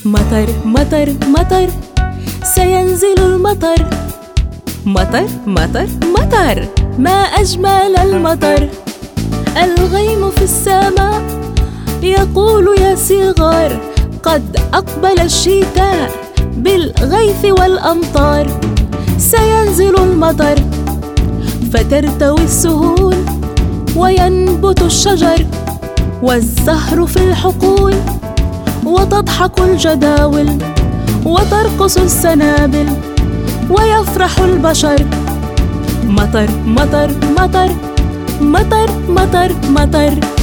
مطر مطر مطر، سينزل المطر. مطر مطر مطر، ما أجمل المطر. الغيم في السماء يقول يا صغار، قد أقبل الشتاء بالغيث والأمطار. سينزل المطر فترتوي السهول، وينبت الشجر والزهر في الحقول، وتضحك الجداول وترقص السنابل، ويفرح البشر. مطر مطر مطر مطر مطر مطر.